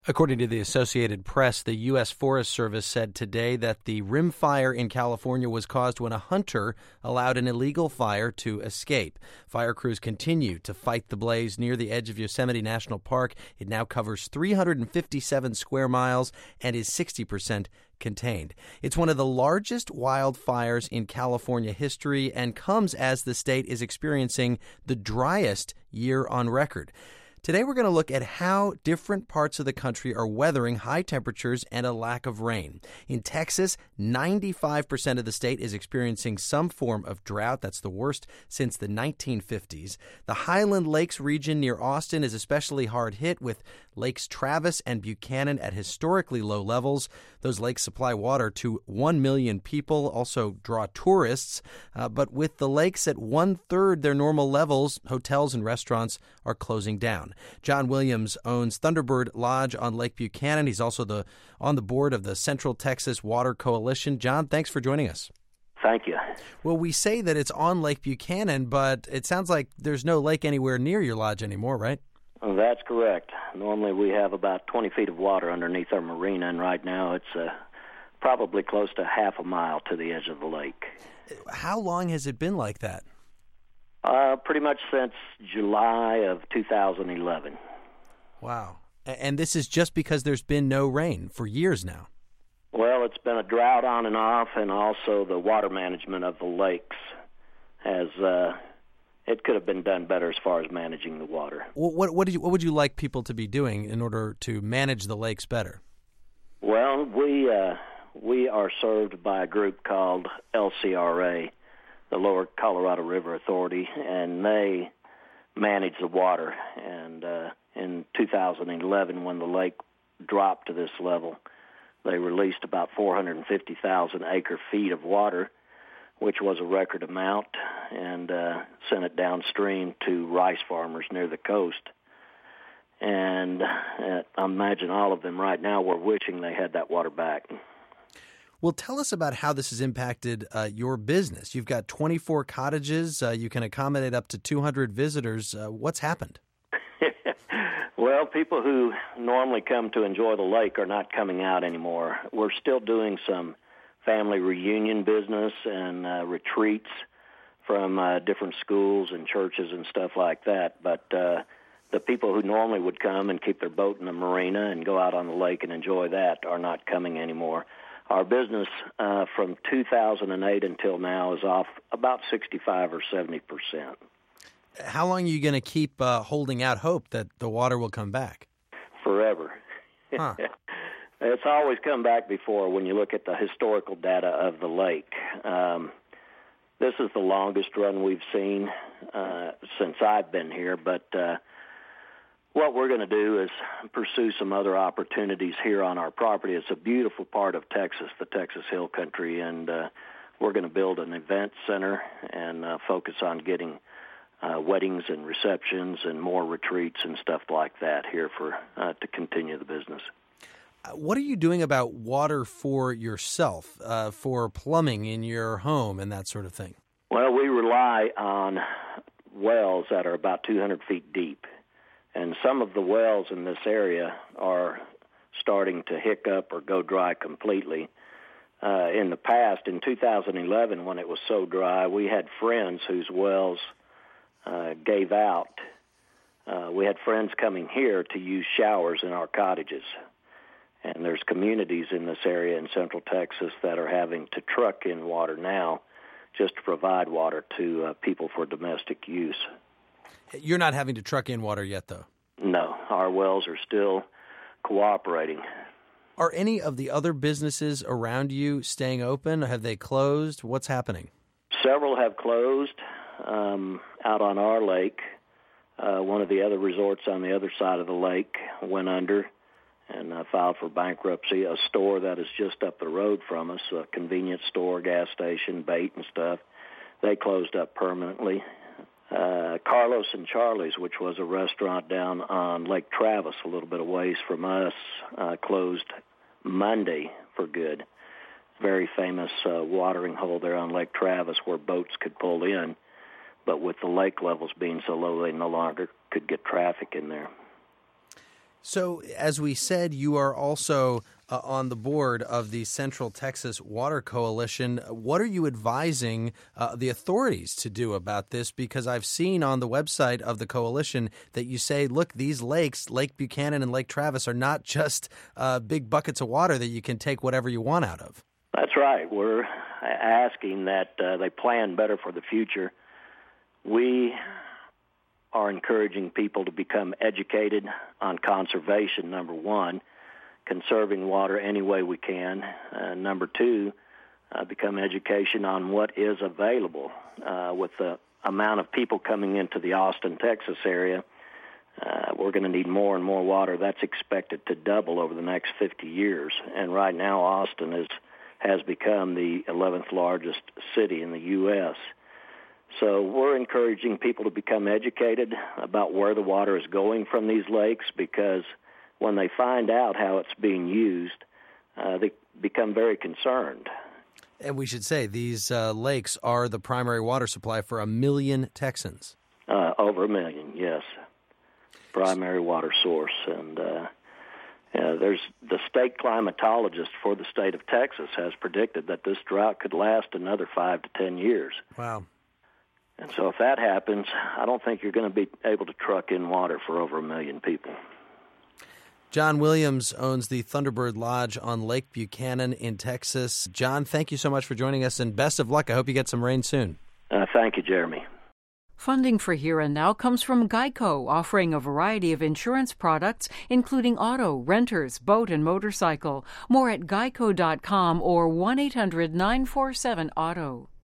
According to the Associated Press, the U.S. Forest Service said today that the rim fire in California was caused when a hunter allowed an illegal fire to escape. Fire crews continue to fight the blaze near the edge of Yosemite National Park. It now covers 357 square miles and is 60% contained. It's one of the largest wildfires in California history and comes as the state is experiencing the driest year on record. Today, we're going to look at how different parts of the country are weathering high temperatures and a lack of rain. In Texas, 95% of the state is experiencing some form of drought. That's the worst since the 1950s. The Highland Lakes region near Austin is especially hard hit, with Lakes Travis and Buchanan at historically low levels. Those lakes supply water to 1 million people, also draw tourists. But with the lakes at one-third their normal levels, hotels and restaurants are closing down. John Williams owns Thunderbird Lodge on Lake Buchanan. He's also on the board of the Central Texas Water Coalition. John, thanks for joining us. Thank you. Well, we say that it's on Lake Buchanan, but it sounds like there's no lake anywhere near your lodge anymore, right? Well, that's correct. Normally we have about 20 feet of water underneath our marina, and right now it's probably close to half a mile to the edge of the lake. How long has it been like that? Pretty much since July of 2011. Wow. And this is just because there's been no rain for years now. Well, it's been a drought on and off, and also the water management of the lakes has it could have been done better as far as managing the water. What would you like people to be doing in order to manage the lakes better? Well, we are served by a group called LCRA, the Lower Colorado River Authority, and they manage the water. And in 2011, when the lake dropped to this level, they released about 450,000 acre-feet of water, which was a record amount, and sent it downstream to rice farmers near the coast. And I imagine all of them right now were wishing they had that water back. Well, tell us about how this has impacted your business. You've got 24 cottages. You can accommodate up to 200 visitors. What's happened? Well, people who normally come to enjoy the lake are not coming out anymore. We're still doing some family reunion business and retreats from different schools and churches and stuff like that. But the people who normally would come and keep their boat in the marina and go out on the lake and enjoy that are not coming anymore. Our business from 2008 until now is off about 65 or 70%. How long are you going to keep holding out hope that the water will come back? Forever. Huh. It's always come back before when you look at the historical data of the lake. This is the longest run we've seen since I've been here, but what we're going to do is pursue some other opportunities here on our property. It's a beautiful part of Texas, the Texas Hill Country, and we're going to build an event center and focus on getting weddings and receptions and more retreats and stuff like that here to continue the business. What are you doing about water for yourself, for plumbing in your home and that sort of thing? Well, we rely on wells that are about 200 feet deep. And some of the wells in this area are starting to hiccup or go dry completely. In the past, in 2011, when it was so dry, we had friends whose wells gave out. We had friends coming here to use showers in our cottages. And there's communities in this area in Central Texas that are having to truck in water now just to provide water to people for domestic use. You're not having to truck in water yet, though? No, our wells are still cooperating. Are any of the other businesses around you staying open? Have they closed? What's happening? Several have closed out on our lake. One of the other resorts on the other side of the lake went under and filed for bankruptcy. A store that is just up the road from us, a convenience store, gas station, bait and stuff, they closed up permanently. Carlos and Charlie's, which was a restaurant down on Lake Travis, a little bit of ways from us, closed Monday for good. Very famous watering hole there on Lake Travis where boats could pull in, but with the lake levels being so low, they no longer could get traffic in there. So, as we said, you are also on the board of the Central Texas Water Coalition. What are you advising the authorities to do about this? Because I've seen on the website of the coalition that you say, look, these lakes, Lake Buchanan and Lake Travis, are not just big buckets of water that you can take whatever you want out of. That's right. We're asking that they plan better for the future. We are encouraging people to become educated on conservation, number one, conserving water any way we can. Number two, become education on what is available. With the amount of people coming into the Austin, Texas area, we're going to need more and more water. That's expected to double over the next 50 years. And right now, Austin has become the 11th largest city in the U.S., So we're encouraging people to become educated about where the water is going from these lakes, because when they find out how it's being used, they become very concerned. And we should say these lakes are the primary water supply for 1 million Texans. Over 1 million, yes. Primary water source. And there's the state climatologist for the state of Texas has predicted that this drought could last another 5 to 10 years. Wow. And so if that happens, I don't think you're going to be able to truck in water for over 1 million people. John Williams owns the Thunderbird Lodge on Lake Buchanan in Texas. John, thank you so much for joining us, and best of luck. I hope you get some rain soon. Thank you, Jeremy. Funding for Here and Now comes from Geico, offering a variety of insurance products, including auto, renters, boat, and motorcycle. More at geico.com or 1-800-947-AUTO.